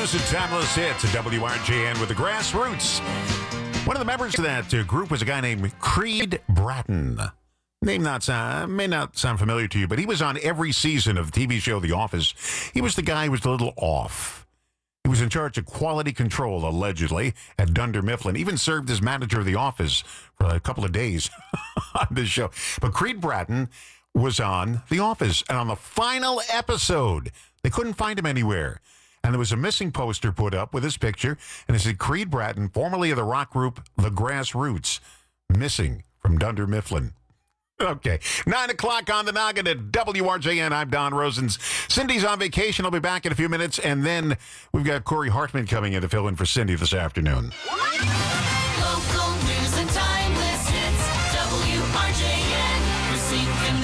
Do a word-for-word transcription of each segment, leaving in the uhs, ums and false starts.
news and timeless hits at W R J N with the Grassroots. One of the members of that uh, group was a guy named Creed Bratton. Name not sound, may not sound familiar to you, but he was on every season of the T V show The Office. He was the guy who was a little off. He was in charge of quality control, allegedly, at Dunder Mifflin. Even served as manager of The Office for a couple of days on this show. But Creed Bratton was on The Office. And on the final episode, they couldn't find him anywhere. And there was a missing poster put up with his picture. And it said, Creed Bratton, formerly of the rock group The Grassroots, missing from Dunder Mifflin. Okay, nine o'clock on the noggin at W R J N. I'm Don Rosens. Cindy's on vacation. I'll be back in a few minutes. And then we've got Corey Hartman coming in to fill in for Cindy this afternoon. Local news and timeless hits. W R J N. Racine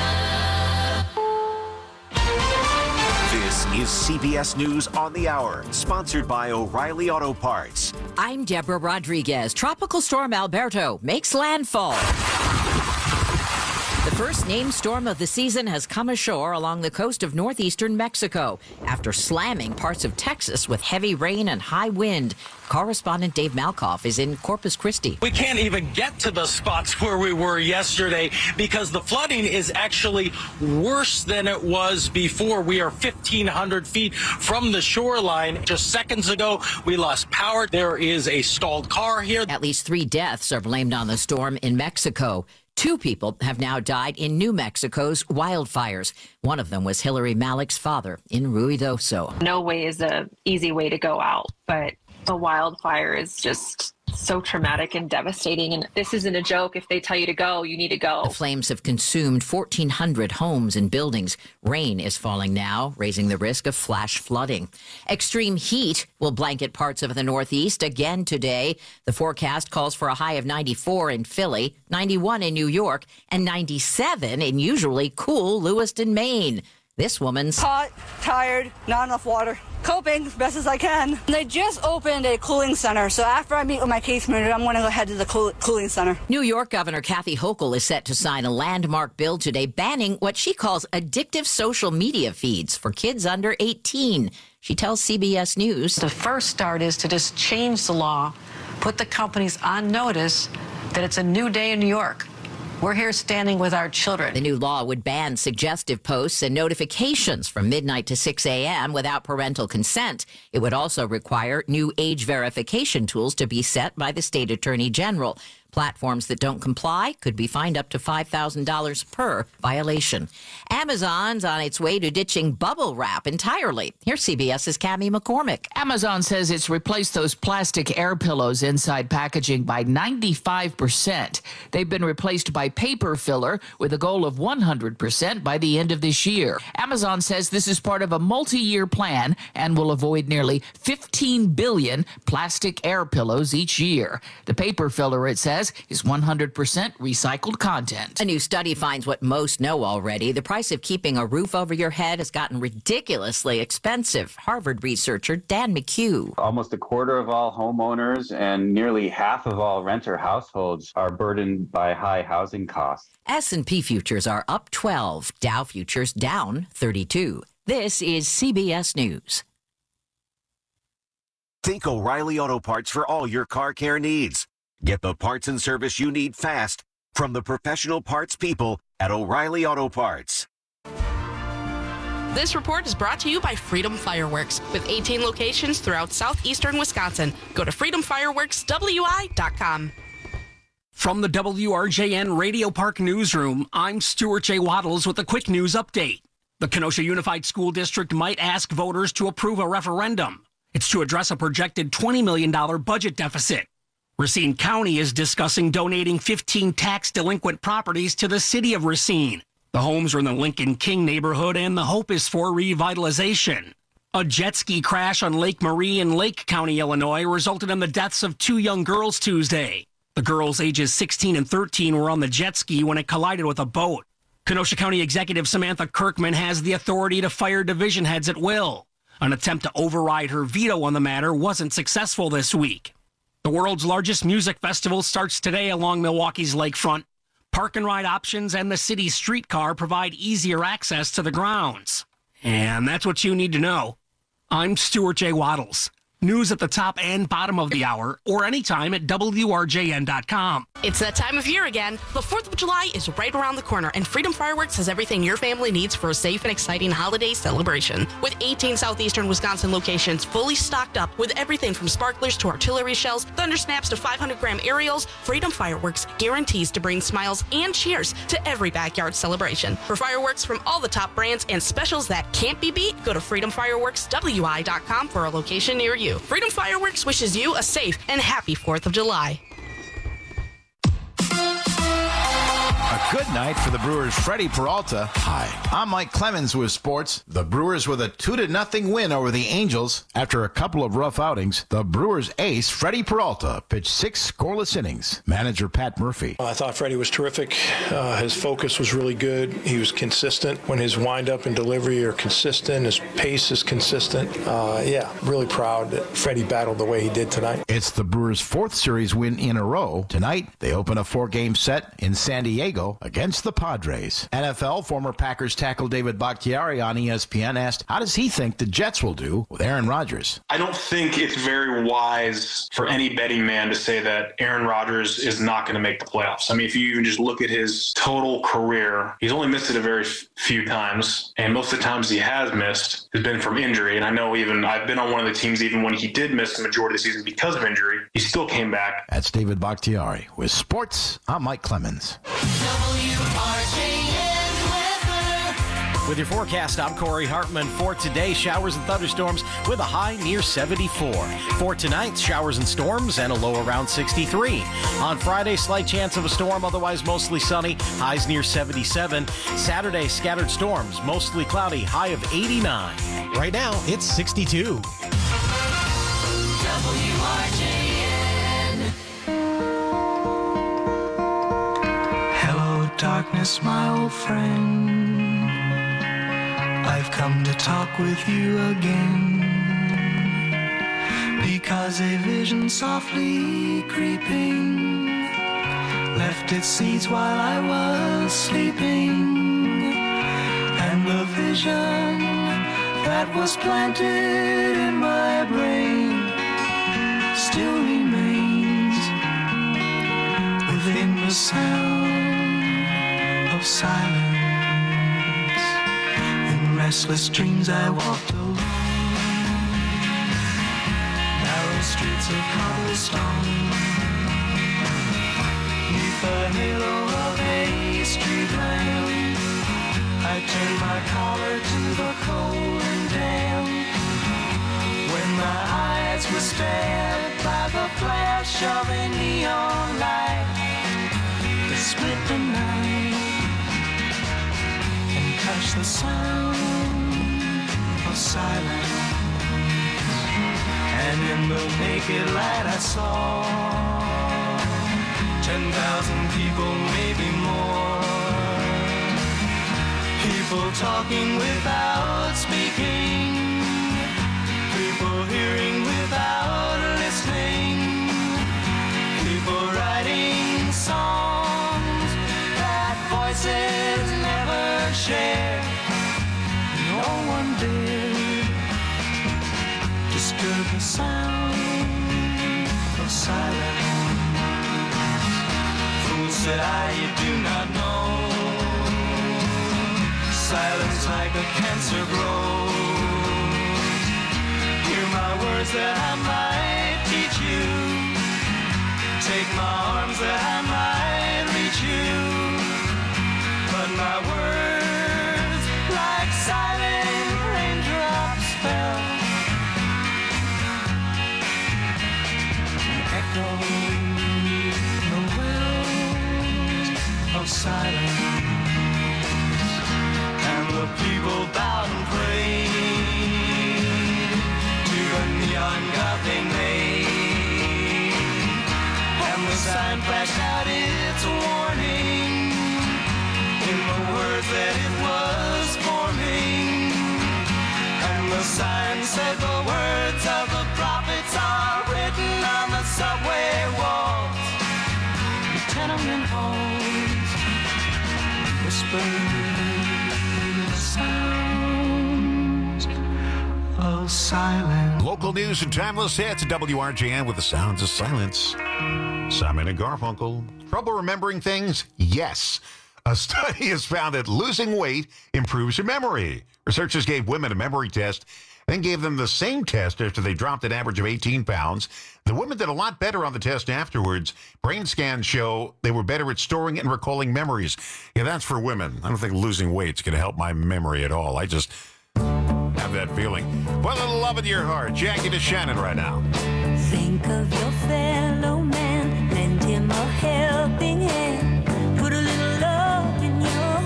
Kenosha. This is C B S News on the Hour, sponsored by O'Reilly Auto Parts. I'm Deborah Rodriguez. Tropical storm Alberto makes landfall. The first named storm of the season has come ashore along the coast of northeastern Mexico after slamming parts of Texas with heavy rain and high wind. Correspondent Dave Malkoff is in Corpus Christi. We can't even get to the spots where we were yesterday because the flooding is actually worse than it was before. We are fifteen hundred feet from the shoreline. Just seconds ago, we lost power. There is a stalled car here. At least three deaths are blamed on the storm in Mexico. Two people have now died in New Mexico's wildfires. One of them was Hillary Malik's father in Ruidoso. No way is an easy way to go out, but the wildfire is just so traumatic and devastating. And this isn't a joke. If they tell you to go, you need to go. The flames have consumed fourteen hundred homes and buildings. Rain is falling now, raising the risk of flash flooding. Extreme heat will blanket parts of the Northeast again today. The forecast calls for a high of ninety-four in Philly, ninety-one in New York, and ninety-seven in usually cool Lewiston, Maine. This woman's hot, tired, not enough water. Coping as best as I can. They just opened a cooling center, so after I meet with my case manager, I'm going to go head to the cool- cooling center. New York Governor Kathy Hochul is set to sign a landmark bill today banning what she calls addictive social media feeds for kids under eighteen. She tells C B S News. The first start is to just change the law, put the companies on notice that it's a new day in New York. We're here standing with our children. The new law would ban suggestive posts and notifications from midnight to six a.m. without parental consent. It would also require new age verification tools to be set by the state attorney general. Platforms that don't comply could be fined up to five thousand dollars per violation. Amazon's on its way to ditching bubble wrap entirely. Here's CBS's Cammie McCormick. Amazon says it's replaced those plastic air pillows inside packaging by ninety-five percent. They've been replaced by paper filler with a goal of one hundred percent by the end of this year. Amazon says this is part of a multi-year plan and will avoid nearly fifteen billion plastic air pillows each year. The paper filler, it says, is one hundred percent recycled content. A new study finds what most know already. The price of keeping a roof over your head has gotten ridiculously expensive. Harvard researcher Dan McHugh. Almost a quarter of all homeowners and nearly half of all renter households are burdened by high housing costs. S and P futures are up twelve. Dow futures down thirty-two. This is C B S News. Think O'Reilly Auto Parts for all your car care needs. Get the parts and service you need fast from the professional parts people at O'Reilly Auto Parts. This report is brought to you by Freedom Fireworks with eighteen locations throughout southeastern Wisconsin. Go to freedom fireworks w i dot com. From the W R J N Radio Park Newsroom, I'm Stuart J. Waddles with a quick news update. The Kenosha Unified School District might ask voters to approve a referendum. It's to address a projected twenty million dollars budget deficit. Racine County is discussing donating fifteen tax delinquent properties to the city of Racine. The homes are in the Lincoln King neighborhood, and the hope is for revitalization. A jet ski crash on Lake Marie in Lake County, Illinois, resulted in the deaths of two young girls Tuesday. The girls, ages sixteen and thirteen, were on the jet ski when it collided with a boat. Kenosha County Executive Samantha Kirkman has the authority to fire division heads at will. An attempt to override her veto on the matter wasn't successful this week. The world's largest music festival starts today along Milwaukee's lakefront. Park and ride options and the city's streetcar provide easier access to the grounds. And that's what you need to know. I'm Stuart J. Waddles. News at the top and bottom of the hour, or anytime at W R J N dot com. It's that time of year again. The fourth of July is right around the corner, and Freedom Fireworks has everything your family needs for a safe and exciting holiday celebration. With eighteen southeastern Wisconsin locations fully stocked up with everything from sparklers to artillery shells, thunder snaps to five hundred gram aerials, Freedom Fireworks guarantees to bring smiles and cheers to every backyard celebration. For fireworks from all the top brands and specials that can't be beat, go to freedom fireworks w i dot com for a location near you. Freedom Fireworks wishes you a safe and happy fourth of July. A good night for the Brewers' Freddie Peralta. Hi, I'm Mike Clemens with sports. The Brewers with a two to nothing win over the Angels. After a couple of rough outings, the Brewers' ace, Freddie Peralta, pitched six scoreless innings. Manager Pat Murphy. I thought Freddie was terrific. Uh, his focus was really good. He was consistent. When his windup and delivery are consistent, his pace is consistent. Uh, yeah, really proud that Freddie battled the way he did tonight. It's the Brewers' fourth series win in a row. Tonight, they open a four-game set in San Diego against the Padres. N F L former Packers tackle David Bakhtiari on E S P N asked, how does he think the Jets will do with Aaron Rodgers? I don't think it's very wise for any betting man to say that Aaron Rodgers is not going to make the playoffs. I mean, if you even just look at his total career, he's only missed it a very few times, and most of the times he has missed has been from injury. And I know even I've been on one of the teams even when he did miss the majority of the season because of injury, he still came back. That's David Bakhtiari. With sports, I'm Mike Clemens. W R J N weather. With your forecast, I'm Corey Hartman. For today, showers and thunderstorms with a high near seventy-four. For tonight, showers and storms and a low around sixty-three. On Friday, slight chance of a storm, otherwise mostly sunny, highs near seventy-seven. Saturday, scattered storms, mostly cloudy, high of eighty-nine. Right now, it's sixty-two. W R J N. Darkness, my old friend, I've come to talk with you again, because a vision softly creeping left its seeds while I was sleeping, and the vision that was planted in my brain still remains within the sound of silence. In restless dreams I walked alone, narrow streets of cobblestone, neath the halo of a street lamp. I turned my collar to the cold and damp, when my eyes were stared by the flash of a neon light that split the night, touch the sound of silence, and in the naked light I saw ten thousand people, maybe more, people talking without speaking, people hearing without listening, people writing songs that voices never shared. No one did disturb the sound of silence. Fool, said I, you do not know, silence like a cancer grows. Hear my words that I might teach you, take my arms that I might reach you, but my words, like silent raindrops, fell and echoed the wells of silence. And the people bowed and prayed to the neon god they made, and the sign flashed out its warning in the words that it was forming, and the sign said the words of the prophets are written on the subway walls, the tenement halls, whispered the sounds of silent. Local news and timeless hits at W R J N with the sounds of silence. Simon and Garfunkel. Trouble remembering things? Yes. A study has found that losing weight improves your memory. Researchers gave women a memory test, then gave them the same test after they dropped an average of eighteen pounds. The women did a lot better on the test afterwards. Brain scans show they were better at storing and recalling memories. Yeah, that's for women. I don't think losing weight's going to help my memory at all. I just have that feeling. Put a little love in your heart. Jackie DeShannon right now. Think of your fellow man, lend him a helping hand, put a little love in your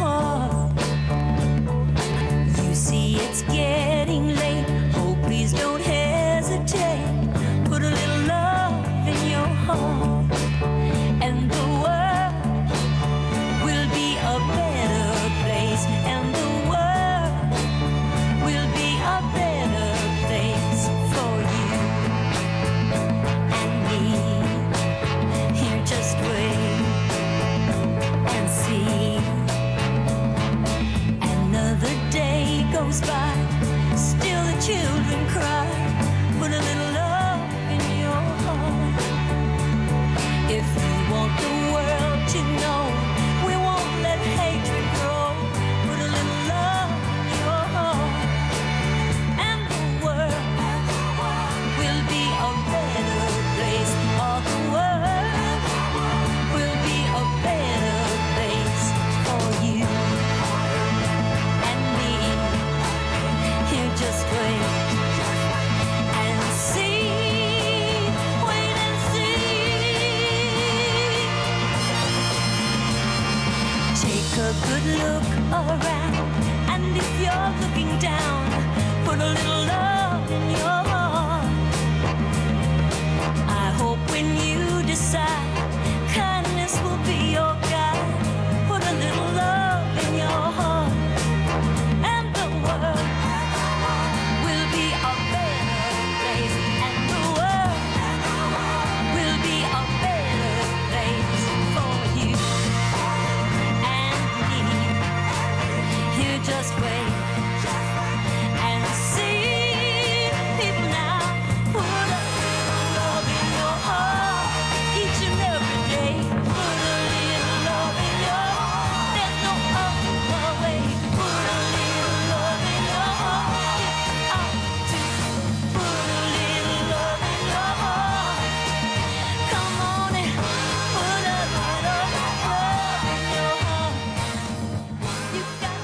heart. You see it's getting late, oh please don't hesitate, put a little love in your heart, and the world will be a better place, and the world will be a better place for you. Just wait and see. Another day goes by, still the children cry. Put a little love in your heart. If you want the world to know, we won't let hatred grow. Put a little love in your heart, and the world will be a better place. All the world will be a better place for you and me. Here, just wait and see. Wait and see. Take a good look around, and if you're looking down, put a little love in your heart. I hope when you decide, kindness will be your guide. Put a little love in your heart, and the world will be a better place, and the world will be a better place for you and me. Here, just wait and see. People now, put a little love in your heart each and every day. Put a little love in your heart. There's no other way. Put a little love in your heart. Get out to put a little love in your heart. Come on and put a little love in your heart. You got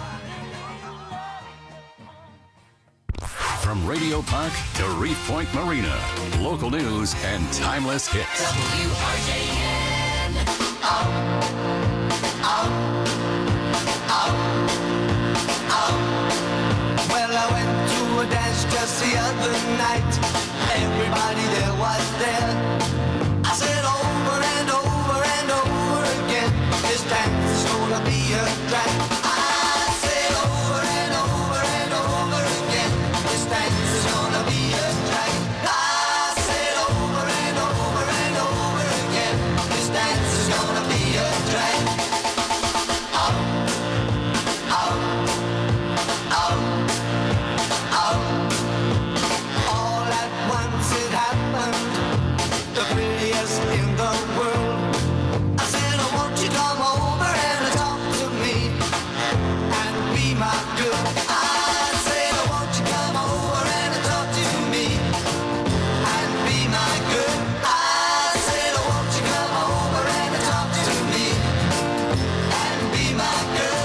From Radio Park to Reef Point Marina, local news and timeless hits. W R J N. Oh, oh, oh, oh. Well, I went to a dance just the other night. Everybody there was there. I said over and over and over again, this dance is gonna be a drag. I said over and over and over again, this dance is gonna be a drag. I said over and over and over again, this dance is gonna be a drag. Oh, oh, oh, oh. All at once it happened, the prettiest in the world. I said, oh, won't you come over and talk to me and be my girl? I said, oh, won't you come over and talk to me and be my girl? I said, oh, won't you come over and talk to me and be my girl?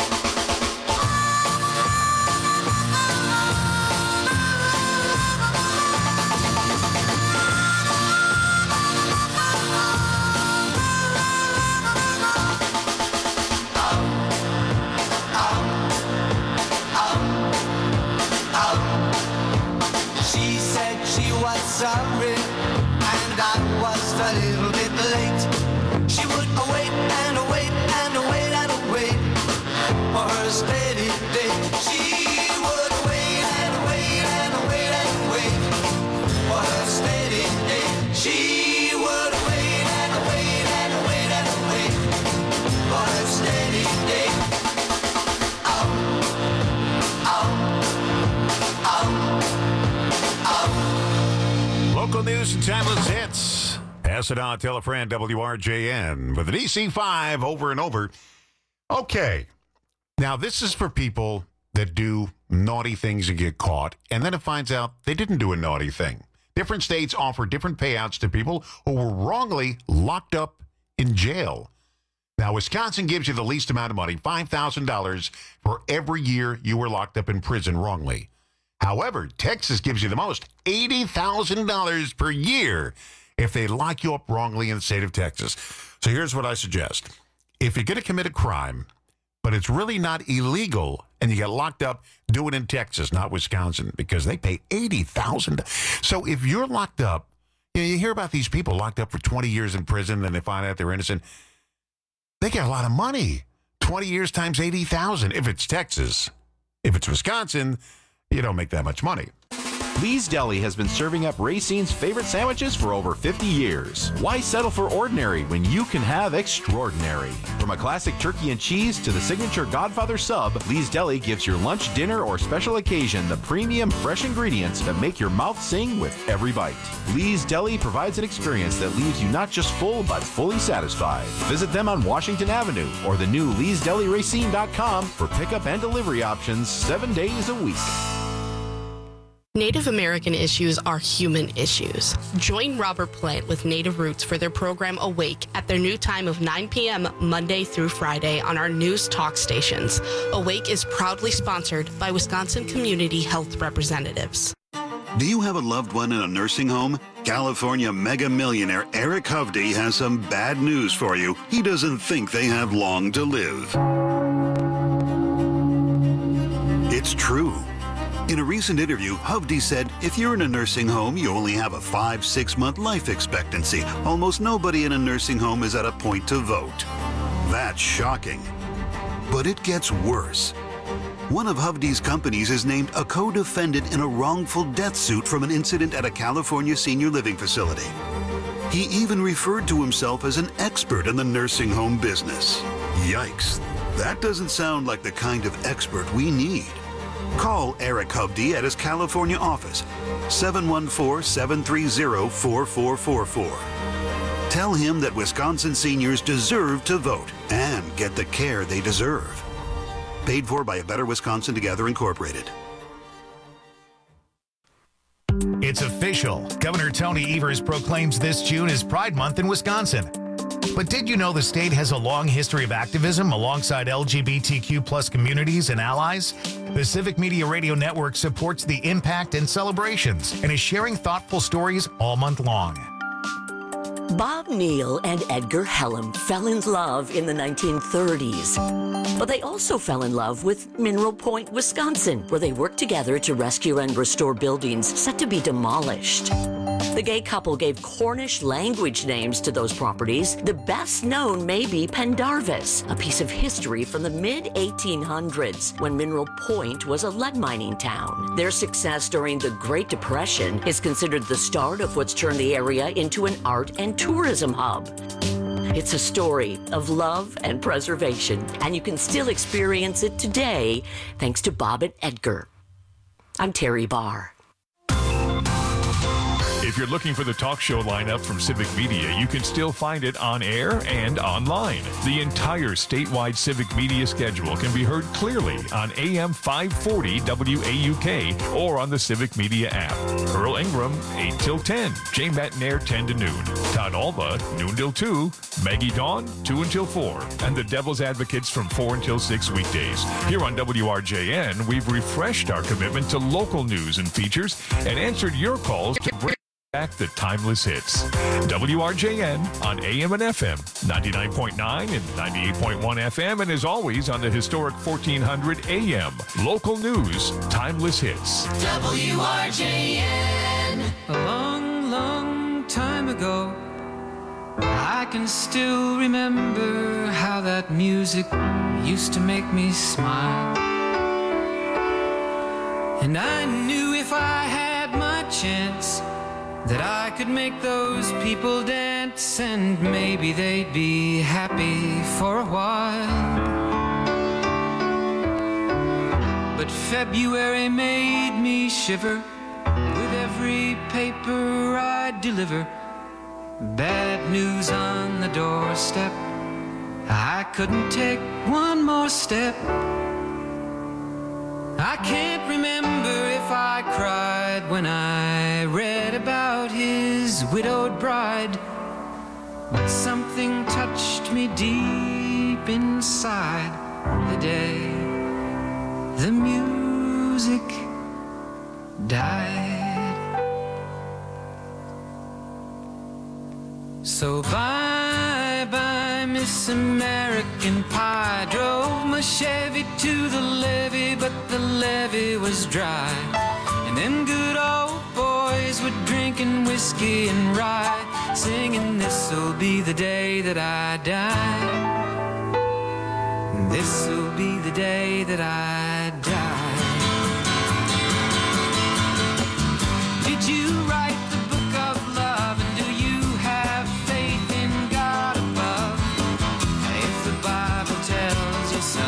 She said she was sorry, and I was a little bit late. She would wait and wait and wait and wait for her steady day. She would wait and wait and wait and wait for her steady day. She would wait and wait and wait and wait for her steady day. Oh, oh, oh. Local news and timeless hits. Pass it on, tell a friend, W R J N with an E C five over and over. Okay. Now, this is for people that do naughty things and get caught, and then it finds out they didn't do a naughty thing. Different states offer different payouts to people who were wrongly locked up in jail. Now, Wisconsin gives you the least amount of money, five thousand dollars for every year you were locked up in prison wrongly. However, Texas gives you the most, eighty thousand dollars per year if they lock you up wrongly in the state of Texas. So here's what I suggest. If you're going to commit a crime, but it's really not illegal, and you get locked up, do it in Texas, not Wisconsin, because they pay eighty thousand dollars. So if you're locked up, you know, you hear about these people locked up for twenty years in prison, and they find out they're innocent. They get a lot of money. twenty years times eighty thousand dollars if it's Texas. If it's Wisconsin, you don't make that much money. Lee's Deli has been serving up Racine's favorite sandwiches for over fifty years. Why settle for ordinary when you can have extraordinary? From a classic turkey and cheese to the signature Godfather sub, Lee's Deli gives your lunch, dinner, or special occasion the premium fresh ingredients that make your mouth sing with every bite. Lee's Deli provides an experience that leaves you not just full, but fully satisfied. Visit them on Washington Avenue or the new lees deli racine dot com for pickup and delivery options seven days a week. Native American issues are human issues. Join Robert Plant with Native Roots for their program Awake at their new time of nine p.m. Monday through Friday on our news talk stations. Awake is proudly sponsored by Wisconsin Community Health Representatives. Do you have a loved one in a nursing home? California mega millionaire Eric Hovde has some bad news for you. He doesn't think they have long to live. It's true. In a recent interview, Hovde said, if you're in a nursing home, you only have a five, six month life expectancy. Almost nobody in a nursing home is at a point to vote. That's shocking. But it gets worse. One of Hovde's companies is named a co-defendant in a wrongful death suit from an incident at a California senior living facility. He even referred to himself as an expert in the nursing home business. Yikes. That doesn't sound like the kind of expert we need. Call Eric Hovde at his California office, seven one four, seven three zero, four four four four. Tell him that Wisconsin seniors deserve to vote and get the care they deserve. Paid for by A Better Wisconsin Together Incorporated. It's official. Governor Tony Evers proclaims this June as Pride Month in Wisconsin. But did you know the state has a long history of activism alongside L G B T Q plus communities and allies? The Civic Media Radio Network supports the impact and celebrations and is sharing thoughtful stories all month long. Bob Neal and Edgar Hellam fell in love in the nineteen thirties. But they also fell in love with Mineral Point, Wisconsin, where they worked together to rescue and restore buildings set to be demolished. The gay couple gave Cornish language names to those properties. The best known may be Pendarvis, a piece of history from the mid eighteen hundreds when Mineral Point was a lead mining town. Their success during the Great Depression is considered the start of what's turned the area into an art and tourism hub. It's a story of love and preservation, and you can still experience it today thanks to Bob and Edgar. I'm Terry Barr. If you're looking for the talk show lineup from Civic Media, you can still find it on air and online. The entire statewide Civic Media schedule can be heard clearly on A M five forty W A U K or on the Civic Media app. Earl Ingram, eight till ten. Jay Metnair, ten to noon. Todd Alba, noon till two. Maggie Dawn, two until four. And the Devil's Advocates from four until six weekdays. Here on W R J N, we've refreshed our commitment to local news and features and answered your calls to bring back the timeless hits. W R J N on A M and F M, ninety-nine point nine and ninety-eight point one F M, and as always on the historic fourteen hundred A M. Local news, timeless hits. W R J N. A long, long time ago, I can still remember how that music used to make me smile. And I knew if I had my chance that I could make those people dance, and maybe they'd be happy for a while. But February made me shiver with every every paper I deliver. Bad news on the doorstep. I couldn't take one more step. I can't remember if I cried when I read about his widowed bride, but something touched me deep inside the day the music died. So bye bye Miss American Pie. Drove my Chevy to the levee, but the levee was dry. And them good old boys were drinking whiskey and rye, singing this'll be the day that I die. This'll be the day that I die. Did you write the book of love, and do you have faith in God above? If the Bible tells you so,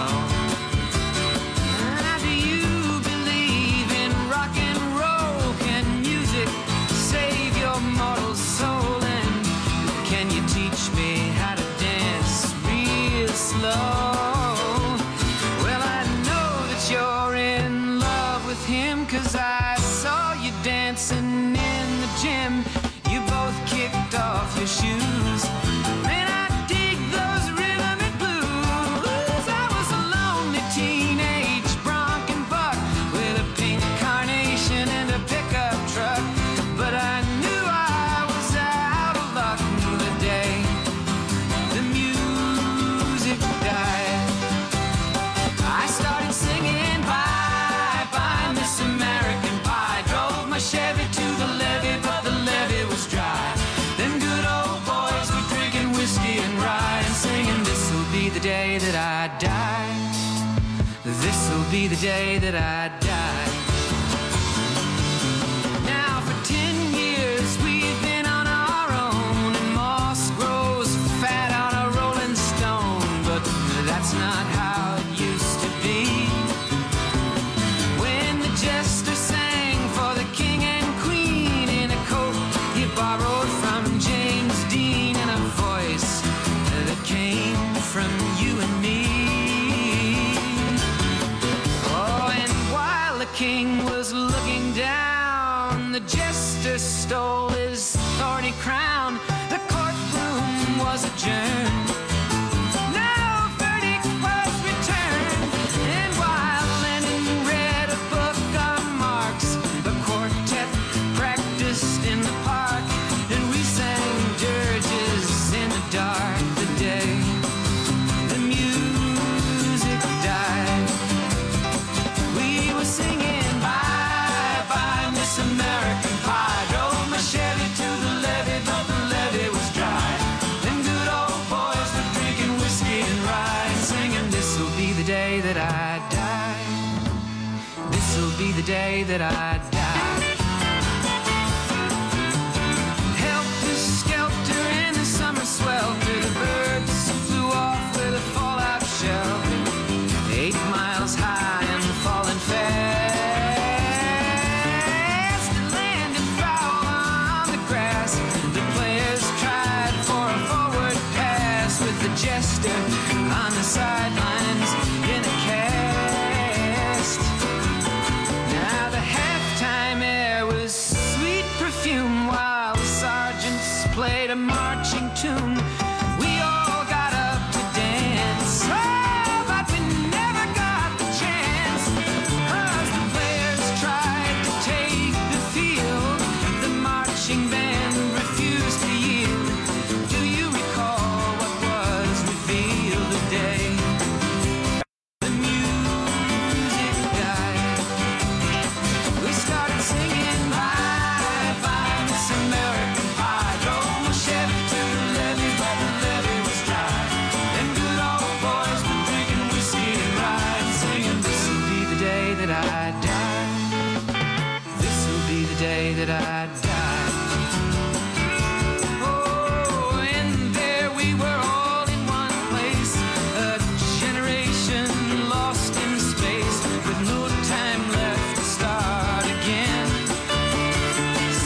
do you believe in rock and roll? Can music save your mortal soul? And can you teach me how to dance real slow? Well, I know that you're in love with him, 'cause I saw you dancing in the gym. You both kicked off your shoes. Man, I dig those rhythm and blues. I was a lonely teenage bronc and buck with a pink carnation and a pickup truck, but I knew I was out of luck the day the music died. I started singing bye bye Miss American Pie. Drove my Chevy to the levee, but the levee was dry. Them good old boys were drinking whiskey and rye and singing this'll be the day that I die. This'll be the day that I die. Now for ten years we've been on our own, and moss grows fat on a rolling stone, but that's not how it used to be. When the jester sang for the king and queen in a coat he borrowed from James Dean, and a voice that came from you and me. Oh, and while the king was looking down, the jester stole his thorny crown. The courtroom was adjourned. No verdict was returned. And while Lenin read a book on Marx, the quartet practiced in the park, and we sang dirges in the dark the day the music died. We were singing bye bye Miss American Pie. Drove my Chevy to the levee, but the levee was dry. Them good old boys were drinking whiskey and rye and singing this'll be the day that I die. This'll be the day that I die. Helter skelter in the summer swelter, the birds flew off with a fallout shelter. Eight miles high and falling fast, and landed foul on the grass. The players tried for a forward pass, with the jester on the sidelines in a cast. Now the halftime air was sweet perfume, while the sergeants played a marching tune. We all got up to dance, oh, but we never got the chance, 'cause the players tried to take the field. The marching band refused to yield. Do you recall what was revealed today? The music died. We started singing bye bye Miss American Pie. Drove my Chevy to the levee, but the levee was dry. Them good old boys were drinking whiskey and rye and singing this'll be the day that I die. This'll be the day that I die. Oh, and there we were all in one place, a generation lost in space, with no time left to start again.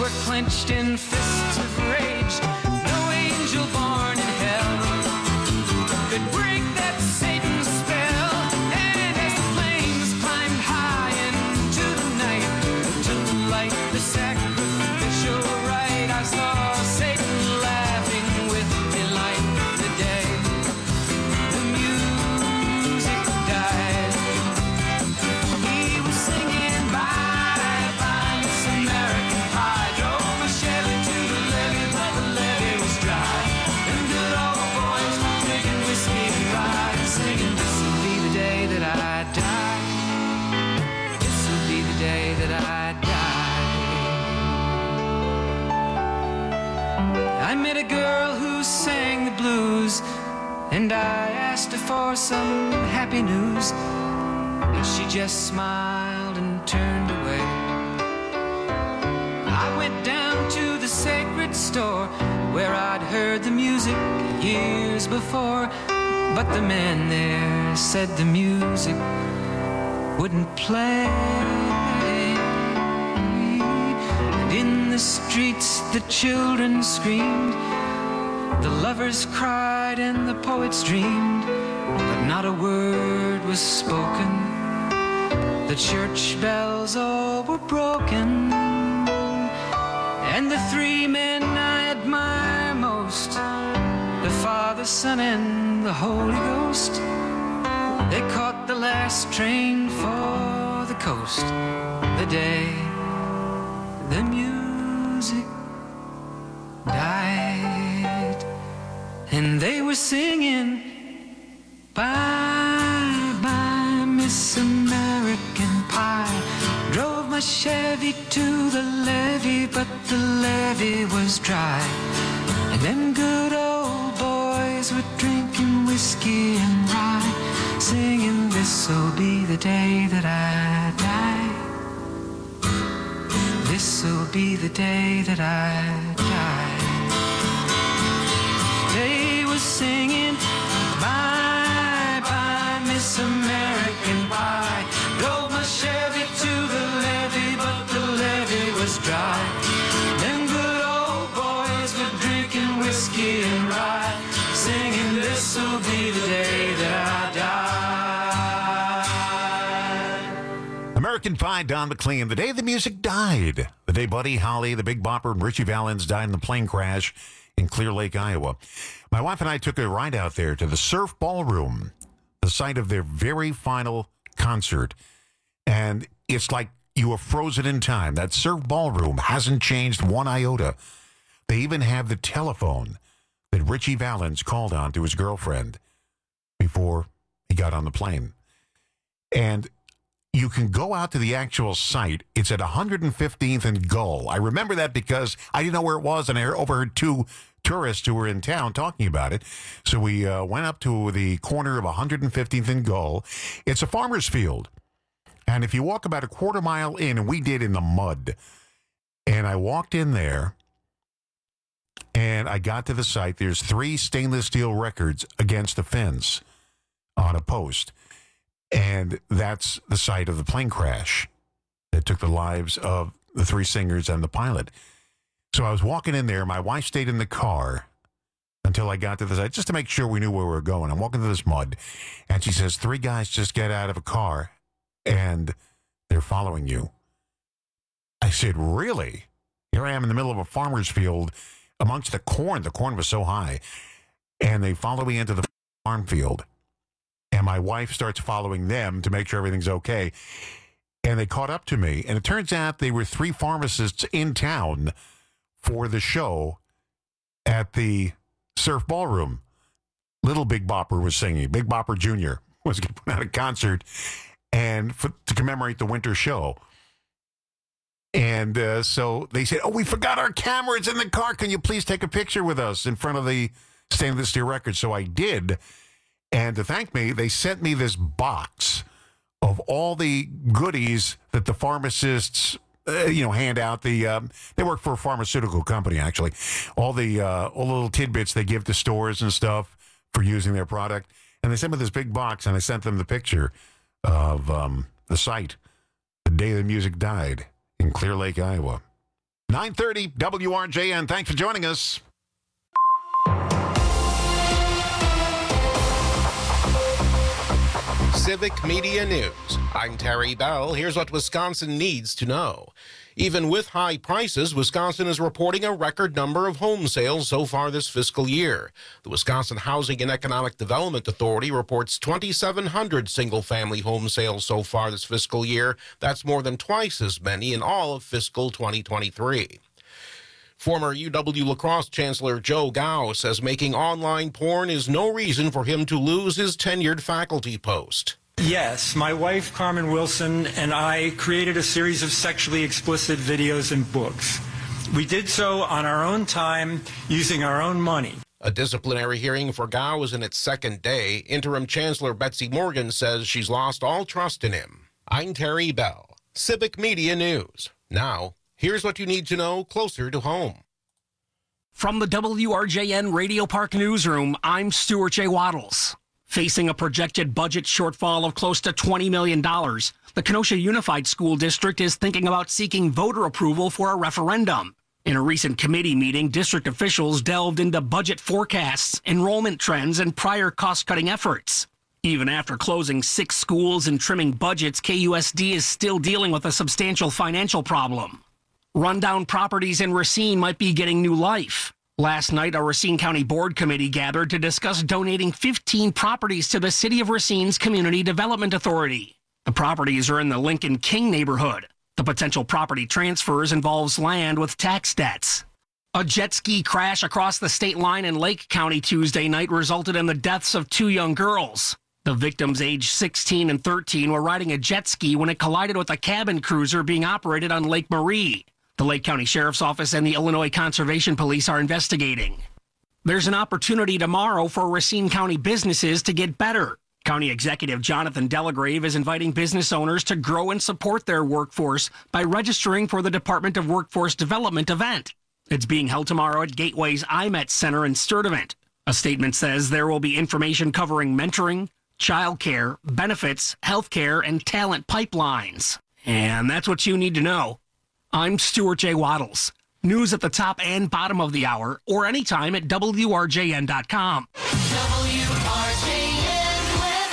sword clenched in fists of rage. No angel born in hell could break that Satan's spell. And as the flames climbed high into the night to light the sacrificial rite, I saw Satan laughing with delight. The day the music died, he was singing bye bye Miss American Pie. Drove my Chevy to the levee, but the levee was dry. Them good old boys were drinking whiskey and rye, singing, this'll be the day that I die. This'll be the day that I die. I met a girl who sang the blues, and I asked her for some happy news, but she just smiled and turned away. I went down to the sacred store where I'd heard the music years before, but the man there said the music wouldn't play. And in the streets the children screamed, the lovers cried and the poets dreamed, but not a word was spoken. The church bells all were broken, and the three men I admire most, the Father, Son, and the Holy Ghost, they caught the last train for the coast. The day the music died, and they were singing bye bye Miss American Pie. Drove my Chevy to the levee, but the levee was dry. And them good old boys were drinking whiskey and rye, singing, this'll be the day that I die. This'll be the day that I die. They were singing bye bye Miss American Pie. Drove my Chevy to the levee, but the levee was dry. Them good old boys were drinking whiskey and rye, singing, this'll be the day that I die. American Pie, Don McLean. The day the music died. The day Buddy Holly, the Big Bopper, and Richie Valens died in the plane crash in Clear Lake, Iowa. My wife and I took a ride out there to the Surf Ballroom, the site of their very final concert. And it's like you were frozen in time. That Surf Ballroom hasn't changed one iota. They even have the telephone that Richie Valens called on to his girlfriend before he got on the plane. And you can go out to the actual site. It's at one hundred fifteenth and Gull. I remember that because I didn't know where it was, and I overheard two tourists who were in town talking about it. So we uh, went up to the corner of one hundred fifteenth and Gull. It's a farmer's field. And if you walk about a quarter mile in, and we did in the mud, and I walked in there, and I got to the site. There's three stainless steel records against the fence on a post. And that's the site of the plane crash that took the lives of the three singers and the pilot. So I was walking in there. My wife stayed in the car until I got to the site, just to make sure we knew where we were going. I'm walking through this mud, and she says, three guys just get out of a car, and they're following you. I said, really? Here I am in the middle of a farmer's field amongst the corn. The corn was so high. And they follow me into the farm field. And my wife starts following them to make sure everything's okay. And they caught up to me. And it turns out they were three pharmacists in town for the show at the Surf Ballroom. Little Big Bopper was singing. Big Bopper Junior was going to put out a concert and for, to commemorate the winter show. And uh, so they said, oh, we forgot our camera. It's in the car. Can you please take a picture with us in front of the stainless steel record? So I did. And to thank me, they sent me this box of all the goodies that the pharmacists, uh, you know, hand out. The um, they work for a pharmaceutical company, actually. All the uh, all the little tidbits they give to stores and stuff for using their product. And they sent me this big box, and I sent them the picture of um, the site, the day the music died in Clear Lake, Iowa. nine thirty W R J N. Thanks for joining us. Civic Media News. I'm Terry Bell. Here's what Wisconsin needs to know. Even with high prices, Wisconsin is reporting a record number of home sales so far this fiscal year. The Wisconsin Housing and Economic Development Authority reports twenty-seven hundred single-family home sales so far this fiscal year. That's more than twice as many in all of fiscal twenty twenty-three. Former U W La Crosse Chancellor Joe Gao says making online porn is no reason for him to lose his tenured faculty post. Yes, my wife Carmen Wilson and I created a series of sexually explicit videos and books. We did so on our own time, using our own money. A disciplinary hearing for Gao is in its second day. Interim Chancellor Betsy Morgan says she's lost all trust in him. I'm Terry Bell, Civic Media News. Now, here's what you need to know closer to home. From the W R J N Radio Park Newsroom, I'm Stuart J. Waddles. Facing a projected budget shortfall of close to twenty million dollars, the Kenosha Unified School District is thinking about seeking voter approval for a referendum. In a recent committee meeting, district officials delved into budget forecasts, enrollment trends, and prior cost-cutting efforts. Even after closing six schools and trimming budgets, K U S D is still dealing with a substantial financial problem. Rundown properties in Racine might be getting new life. Last night, a Racine County Board Committee gathered to discuss donating fifteen properties to the City of Racine's Community Development Authority. The properties are in the Lincoln King neighborhood. The potential property transfers involves land with tax debts. A jet ski crash across the state line in Lake County Tuesday night resulted in the deaths of two young girls. The victims, aged sixteen and thirteen, were riding a jet ski when it collided with a cabin cruiser being operated on Lake Marie. The Lake County Sheriff's Office and the Illinois Conservation Police are investigating. There's an opportunity tomorrow for Racine County businesses to get better. County Executive Jonathan Delagrave is inviting business owners to grow and support their workforce by registering for the Department of Workforce Development event. It's being held tomorrow at Gateway's I M E T Center in Sturtevant. A statement says there will be information covering mentoring, childcare, benefits, healthcare, and talent pipelines. And that's what you need to know. I'm Stuart J. Waddles. News at the top and bottom of the hour, or anytime at W R J N dot com. W R J N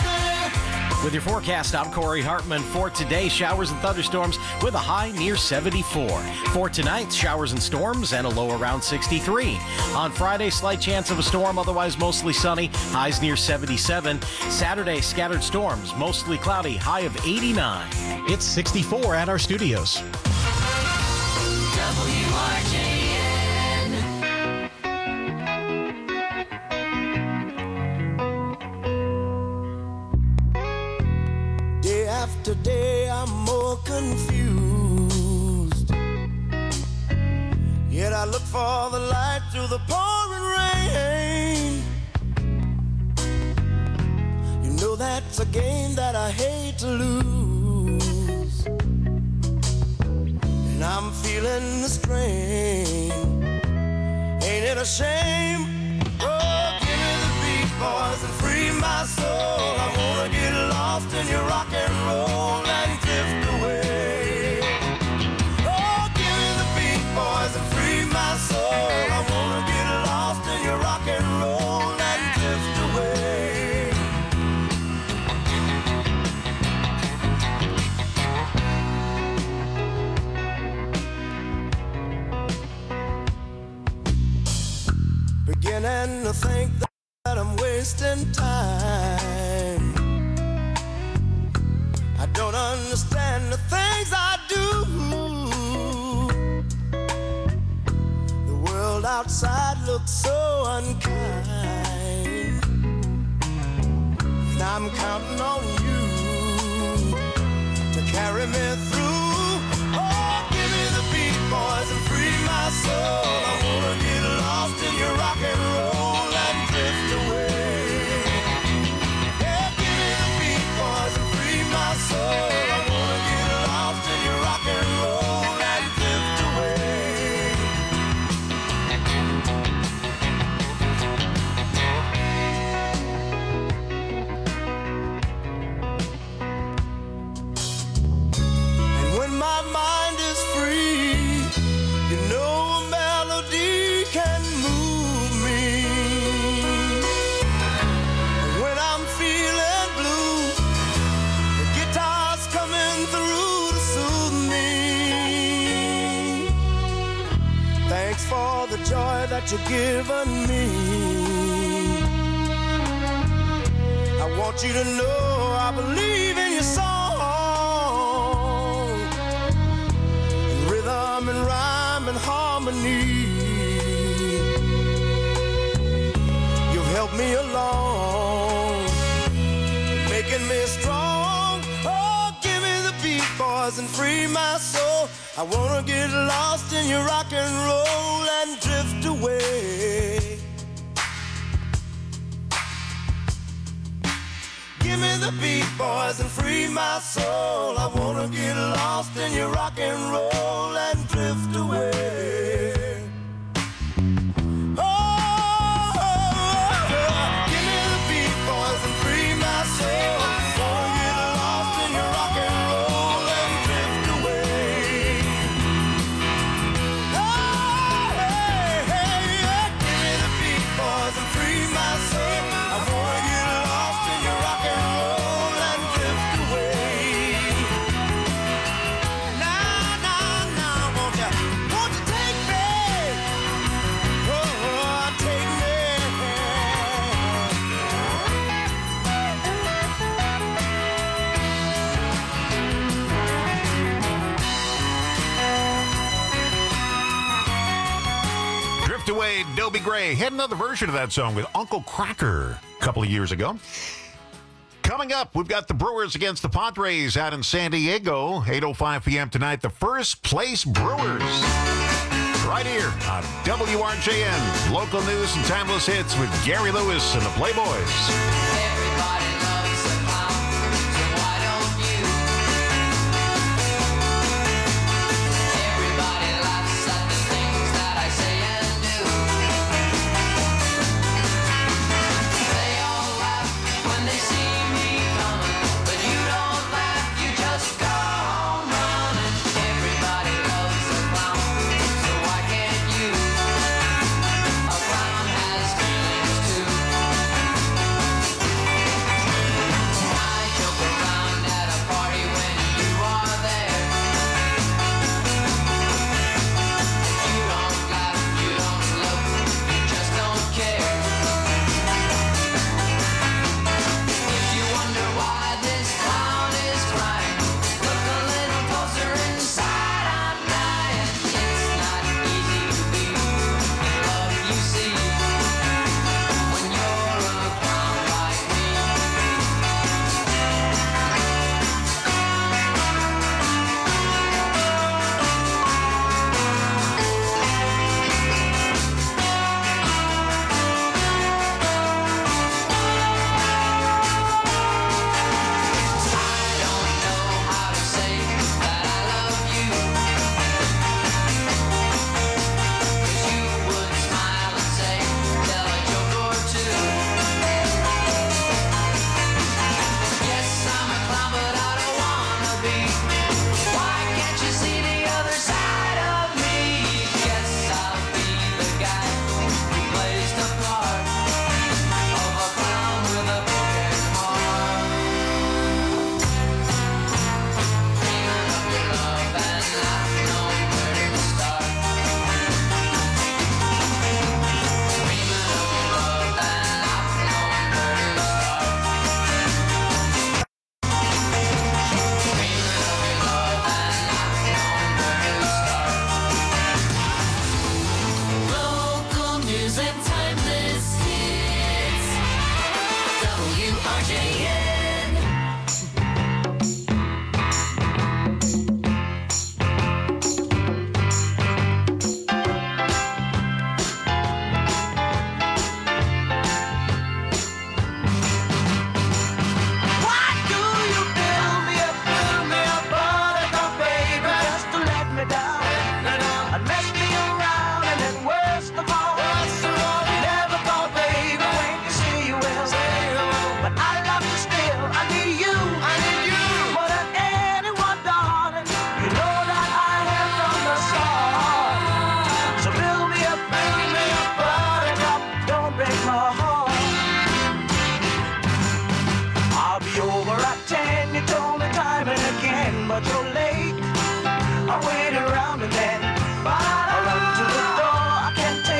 weather. With your forecast, I'm Corey Hartman. For today, showers and thunderstorms with a high near seventy-four. For tonight, showers and storms and a low around sixty-three. On Friday, slight chance of a storm, otherwise mostly sunny, highs near seventy-seven. Saturday, scattered storms, mostly cloudy, high of eighty-nine. It's sixty-four at our studios. W R J N. Day after day, I'm more confused. Yet I look for the light through the pouring rain. You know that's a game that I hate to lose. And I'm feeling the strain. Ain't it a shame? Oh, give me the beat, boys, and free my soul. I wanna get lost in your rock and roll and drift away. Oh, give me the beat, boys, and free my soul. I wanna get lost in your rock and roll and drift away. Beginning to think that I'm wasting time. I don't understand the things I do. The world outside looks so unkind. And I'm counting on you to carry me through. Oh, give me the beat, boys, and free my soul. I wanna get lost in your rock and roll and drift away. Yeah, give me the beat, boys, and free my soul. I wanna get lost in your rock and roll and drift away. the joy that you've given me. I want you to know I believe in your song, in rhythm and rhyme and harmony. You've helped me along, making me strong. Oh, give me the beat, boys, and free my soul. I wanna get lost in your rock and roll and drift away. Give me the beat, boys, and free my soul. I wanna get lost in your rock and roll and drift away. Oh, oh, oh, oh. Give me the beat, boys, and free my soul. I wanna get lost in your rock and roll and drift away. Oh, hey, hey, yeah. Give me the beat, boys, and free my soul. I wanna get lost in your rock and roll and drift away. Now, now, now, won't you, won't you take me? Oh, take me. Drift Away, Dobie Gray. Had another version of that song with Uncle Cracker a couple of years ago. Coming up, we've got the Brewers against the Padres out in San Diego. eight oh five p.m. tonight, the First Place Brewers. Right here on W R J N. Local news and timeless hits with Gary Lewis and the Playboys. Everybody loves a clown, so why don't you? Everybody laughs at the things that I say and do. They all laugh when they see me coming, but you don't laugh, you just go on running. Everybody loves a clown, so why can't you? A clown has feelings too. I joke around at a party when you are there. You don't laugh, you don't look, you just don't care. If you wonder why this clown is crying, look a little closer inside, I'm dying. It's not easy to be the love you see when you're a clown like me. I don't know how to say that I love you, 'cause you would smile and say, tell a joke or two. Yes, I'm a clown, but I don't wanna be. Why can't you see the other side of me? Guess I'll be the guy who plays the part of a clown with a broken heart. Dreaming of your love and not knowing where to start. Dreaming of your love and not knowing where to start. Dreaming of your love and not knowing where to start. Local news and timeless hits. W R J N. Why do you build me up, build me up, buttercup, baby, just to let me down, and mess me around, and then worst of all, you never thought, baby, when you say you will, but I love you still, I need you, I need you, more than anyone, darling, you know that I have from the start, so build me up, build me up, buttercup, don't break my heart. I'll be over at ten, you told me time and again, but you're late. I wait around and then I run to the door, I can't take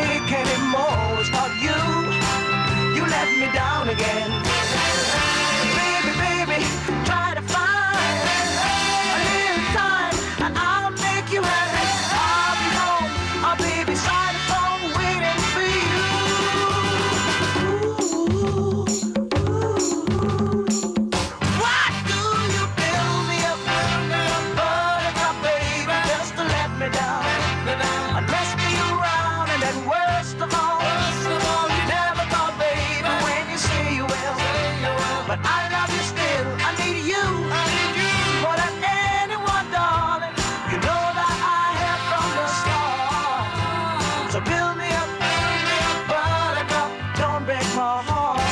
but I love you still. I need you, I need you more than anyone, darling. You know that I have from the start. So build me up, build me up, buttercup, don't break my heart.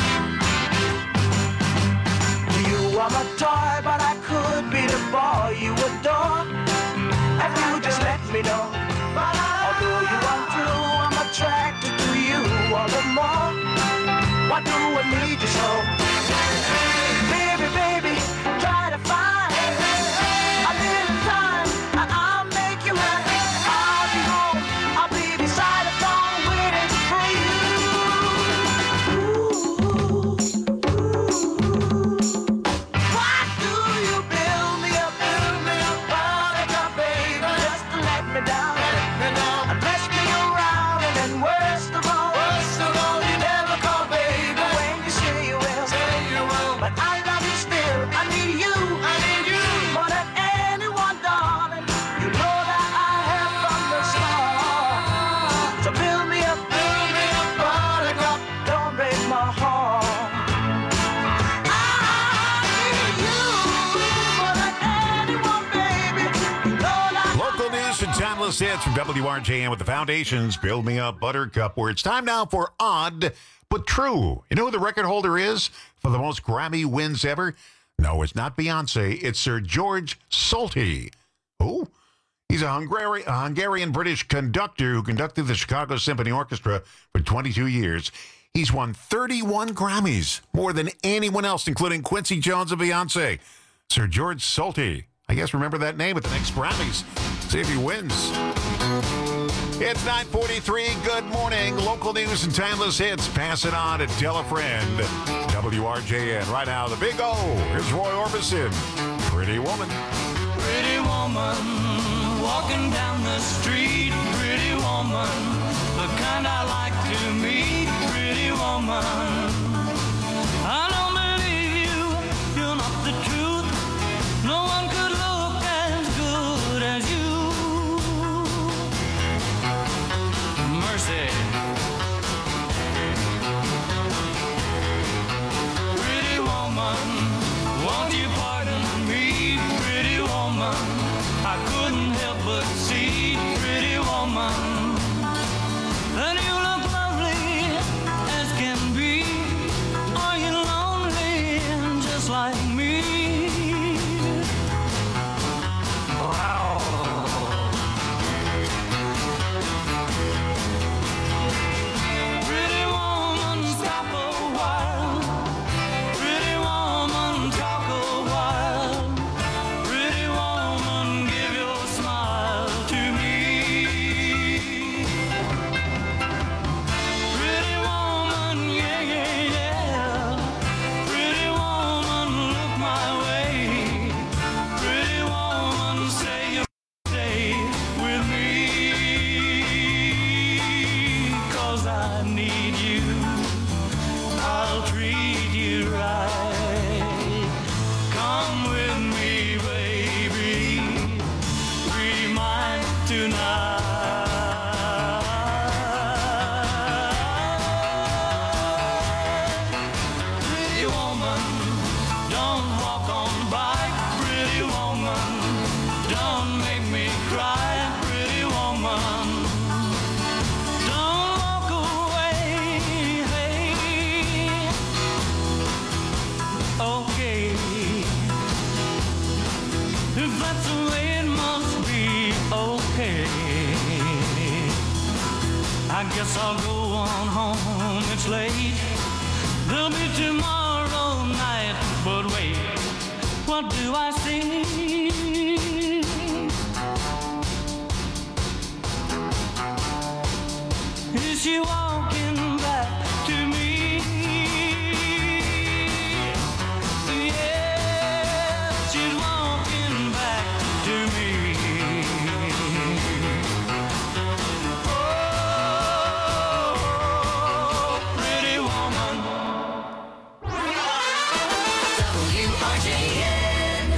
You are my toy, but I could be the boy you adore. If you just let me know. Although you are true, I'm attracted to you all the more. Why do I need you so? Baby, baby, try to find a little time and I'll make you happy. I'll be home, I'll be beside the phone waiting for you. Why do you build me up, build me up, buttercup, baby, just to let me down? And mess me around, and then worst of all, worst of all, you never call, baby, when you say you will. Say you will. But I love you still. I need you. I need you more than anyone, darling. You know that I have from the start. So build me up, build me up, buttercup, don't break my heart. I need you more than anyone, baby. You know that. Local news and timeless hits from W R J N with the Foundations. Build Me Up, Buttercup, where it's time now for Odd But True. You know who the record holder is for the most Grammy wins ever? No, it's not Beyonce. It's Sir George Solti. Who? He's a, Hungari- a Hungarian-British conductor who conducted the Chicago Symphony Orchestra for twenty-two years. He's won thirty-one Grammys, more than anyone else, including Quincy Jones and Beyonce. Sir George Solti. I guess remember that name at the next Grammys. See if he wins. It's nine forty-three. Good morning. Local news and timeless hits. Pass it on to tell a friend. W R J N. Right now, the Big O. Here's Roy Orbison. Pretty Woman. Pretty woman, walking down the street. Pretty woman, the kind I like to meet. Pretty woman, I don't believe you, you're not the truth. No one could look as good as you. Mercy. Pretty woman, won't you pardon me? Pretty woman, I couldn't help but see. Pretty woman, and you look lovely as can be. Are you lonely just like me? Wow. Pretty woman, stop a while. Pretty woman, talk a while. Pretty woman, give your smile to me. Pretty woman, yeah, yeah, yeah. Pretty woman, look my way. Pretty woman, say you stay with me. 'Cause I need you. I'll treat you right. Come with me, baby. Be mine tonight. Pretty woman, don't walk on by. Pretty woman, don't make me cry. Pretty woman, don't walk away. Hey. Okay, if that's the way it must be, okay. I guess I'll go on home, it's late. There'll be tomorrow night, but wait, what do I see? Is she walking back to me? Yeah, she's walking back to me. Oh, pretty woman. W R J N.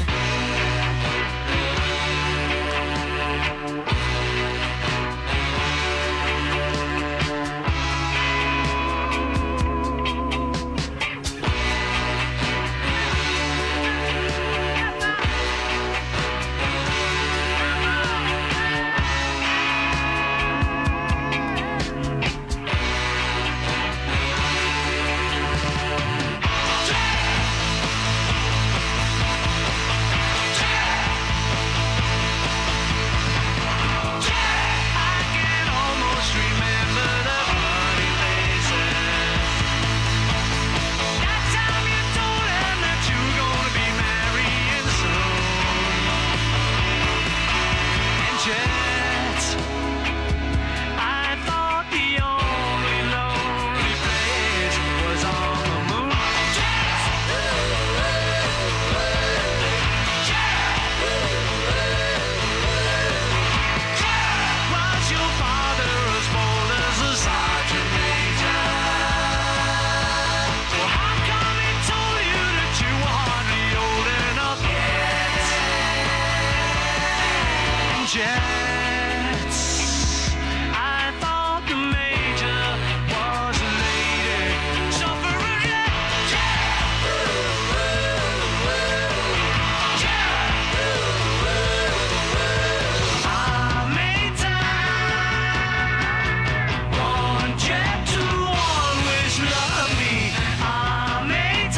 jets. I thought the major was a lady. Suffragette. I made time. One jet to always love me. I made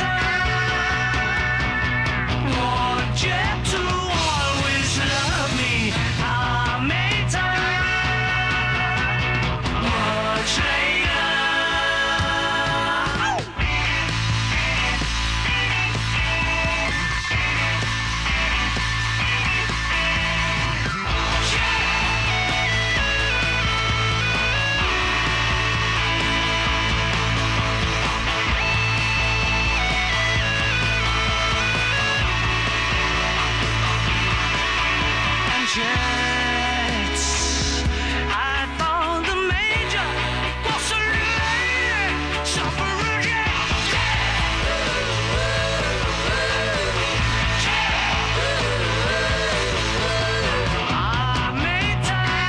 time. One jet to always love me. I made time. Much later. And jets. I thought the major was a lady. Suffragette. I made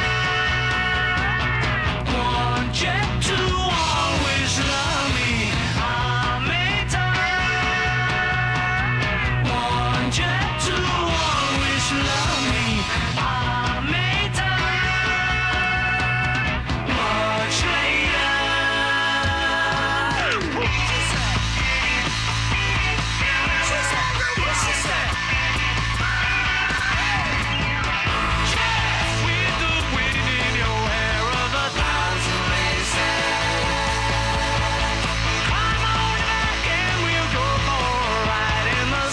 time. One jet to always love me. I made time. One jet to always love me. I made time. Much later. With the wind in your hair of a thousand races. Come on back and we'll go for a ride in the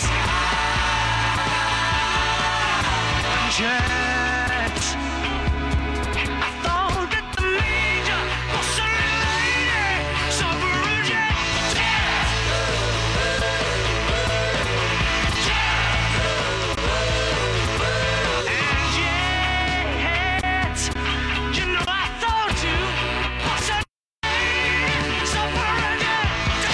sky. Jets. I thought that the major was a lady. Suffragette. And jets. You know I thought you was a lady. Suffragette.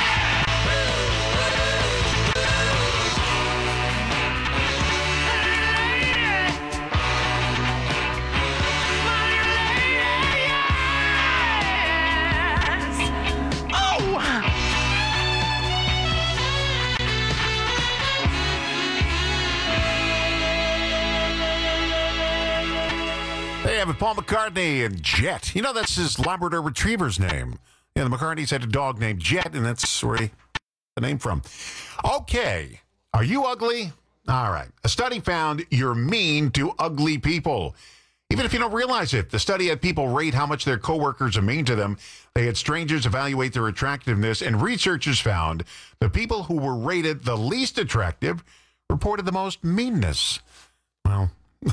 They have Paul McCartney and Jet. You know, that's his Labrador Retriever's name. Yeah, the McCartneys had a dog named Jet, and that's where he got the name from. Okay. Are you ugly? All right. A study found you're mean to ugly people. Even if you don't realize it, the study had people rate how much their coworkers are mean to them. They had strangers evaluate their attractiveness, and researchers found the people who were rated the least attractive reported the most meanness. Well,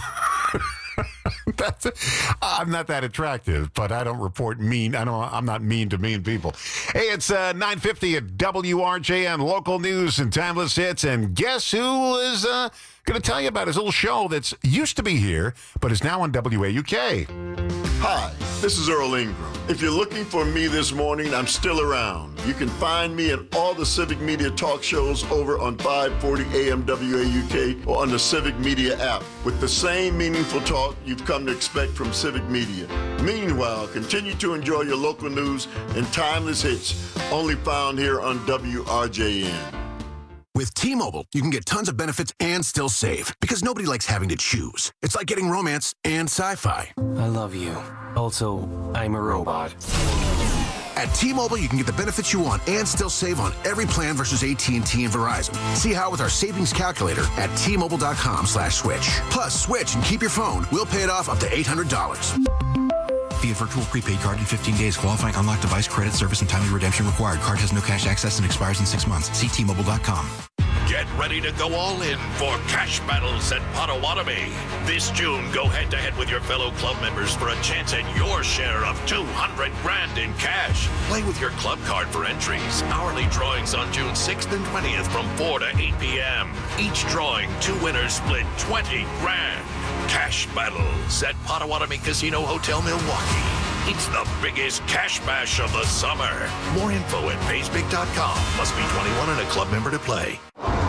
that's, I'm not that attractive, but I don't report mean. I don't. I'm not mean to mean people. Hey, it's uh, nine fifty at W R J N, local news and timeless hits. And guess who is uh, going to tell you about his little show that's used to be here, but is now on W A U K. Hi, this is Earl Ingram. If you're looking for me this morning, I'm still around. You can find me in all the Civic Media talk shows over on five forty A M W A U K or on the Civic Media app with the same meaningful talk you've come to expect from Civic Media. Meanwhile, continue to enjoy your local news and timeless hits only found here on W R J N. With T-Mobile, you can get tons of benefits and still save because nobody likes having to choose. It's like getting romance and sci-fi. I love you. Also, I'm a robot. At T-Mobile, you can get the benefits you want and still save on every plan versus A T and T and Verizon. See how with our savings calculator at T-Mobile.com slash switch. Plus, switch and keep your phone. We'll pay it off up to eight hundred dollars. Via virtual prepaid card in fifteen days. Qualifying unlocked device credit service and timely redemption required. Card has no cash access and expires in six months. See T Mobile dot com. Get ready to go all in for cash battles at Potawatomi. This June, go head-to-head with your fellow club members for a chance at your share of two hundred grand in cash. Play with your club card for entries. Hourly drawings on June sixth and twentieth from four to eight p.m. Each drawing, two winners split twenty grand. Cash battles at Potawatomi Casino Hotel, Milwaukee. It's the biggest cash bash of the summer. More info at pays big dot com. Must be twenty-one and a club member to play.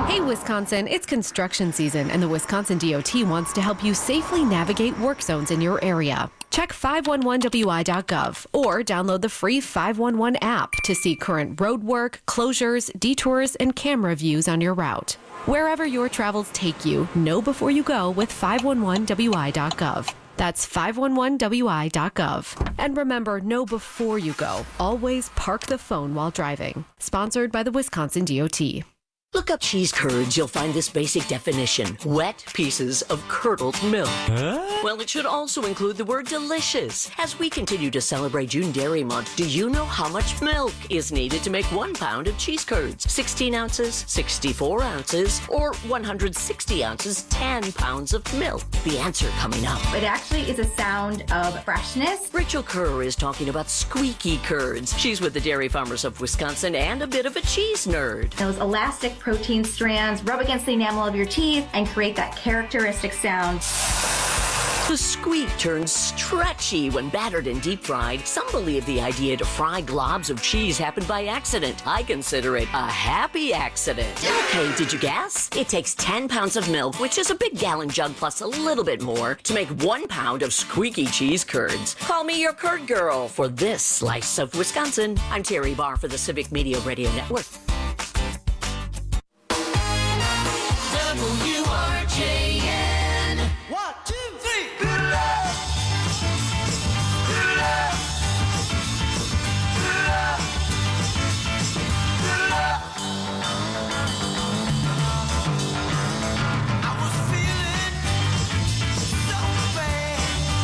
Hey, Wisconsin, it's construction season, and the Wisconsin D O T wants to help you safely navigate work zones in your area. Check five one one W I dot gov or download the free five one one app to see current road work, closures, detours, and camera views on your route. Wherever your travels take you, know before you go with five one one W I dot gov. That's five one one W I dot gov. And remember, know before you go. Always park the phone while driving. Sponsored by the Wisconsin D O T. Look up cheese curds, you'll find this basic definition. Wet pieces of curdled milk. Huh? Well, it should also include the word delicious. As we continue to celebrate June Dairy Month, do you know how much milk is needed to make one pound of cheese curds? sixteen ounces, sixty-four ounces, or one hundred sixty ounces, ten pounds of milk? The answer coming up. It actually is a sound of freshness. Rachel Kerr is talking about squeaky curds. She's with the Dairy Farmers of Wisconsin and a bit of a cheese nerd. Those elastic protein strands rub against the enamel of your teeth and create that characteristic sound. The squeak turns stretchy when battered and deep fried. Some believe the idea to fry globs of cheese happened by accident. I consider it a happy accident. Okay, did you guess? It takes ten pounds of milk, which is a big gallon jug plus a little bit more, to make one pound of squeaky cheese curds. Call me your curd girl for this slice of Wisconsin. I'm Terry Barr for the Civic Media Radio Network. W R J N. One, two, three. Good luck. Good luck. Good luck. Good luck. I was feeling so bad.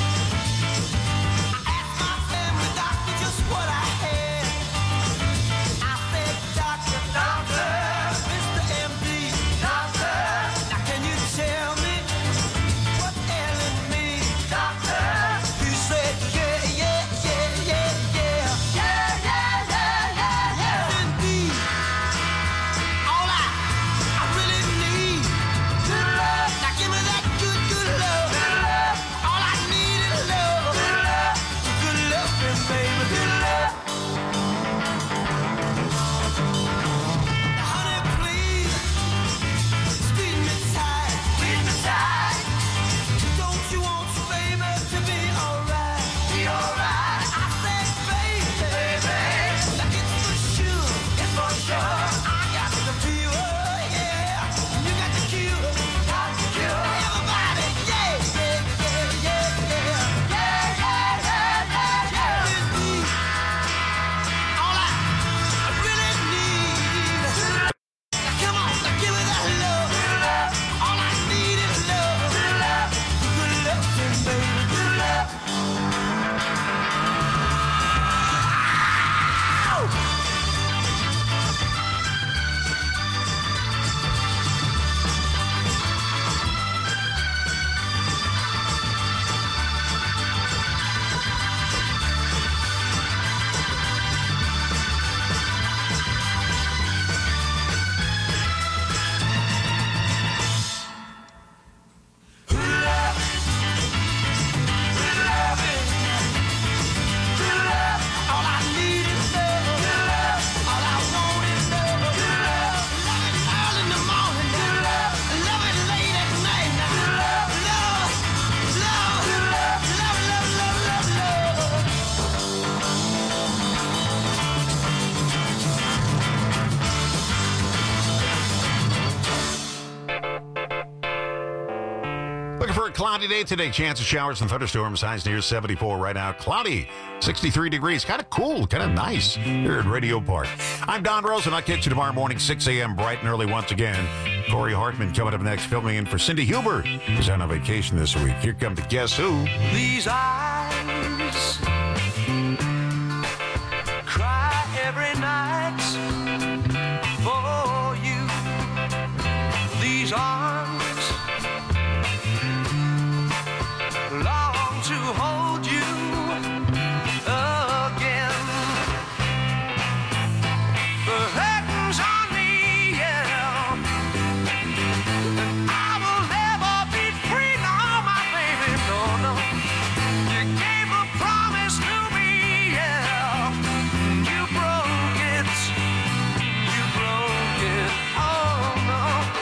I asked my family doctor just what I had. I said, doctor, doctor, Mister M D, doctor. Can you tell me what's ailing me, doctor? He said, yeah, yeah, yeah, yeah, yeah. Yeah, yeah, yeah, yeah, yeah. Indeed. All I, I really need. Good love. Now give me that good, good love. Good love. All I need is love. Good love. Good loving, baby. Good love. Now, honey, please. Squeeze me tight, squeeze me tight. Don't you want your baby to be alright? Be alright. I said, baby, baby, now it's for sure, it's for sure. I got the fever, yeah. You got the cure, got the cure. Everybody, yeah, yeah, yeah, yeah, yeah, yeah, yeah, yeah, yeah, yeah. It's me. All I, I really need. Now come on, now give me that love. Good love. All I need is love. Good love. Good loving, baby. Good love. Looking for a cloudy day today. Chance of showers and thunderstorms. Highs near seventy-four right now. Cloudy, sixty-three degrees. Kind of cool, kind of nice here at Radio Park. I'm Don Rose, and I'll catch you tomorrow morning, six a.m. bright and early once again. Corey Hartman coming up next, filming in for Cindy Huber, who's on a vacation this week. Here come the Guess Who. These eyes cry every night for you. These arms long to hold you again. The curtains on me, yeah. I will never be free, no, my baby, no, no. You gave a promise to me, yeah. You broke it, you broke it, oh no.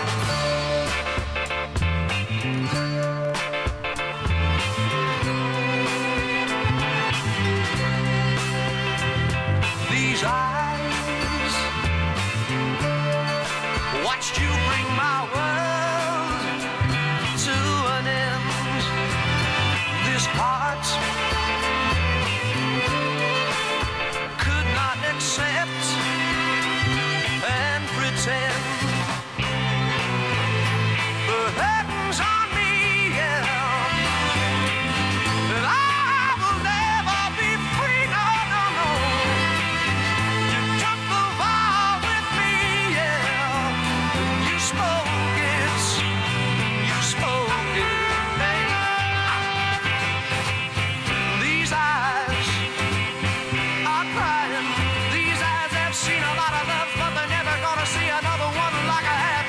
you bring my world to an end. This heart could not accept and pretend. The heavens on me, yeah, that I will never be free, no, no, no. You took the vow with me, yeah, you spoke it, you spoke it, babe. These eyes are crying, these eyes have seen a lot of love, but they're never gonna see another one like I have.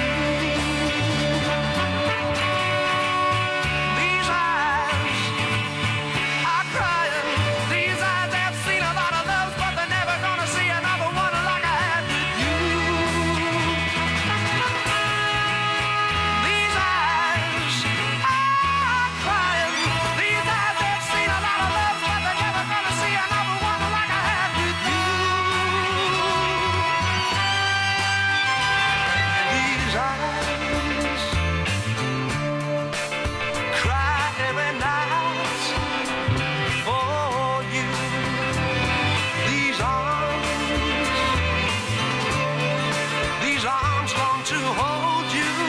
These eyes are crying, these eyes have seen a lot of love, but they're never gonna see another one like I had with you. These eyes are crying, these eyes have seen a lot of love, but they're never gonna see another one like I had with you. These eyes cry every night for you. These arms, these arms long to hold you.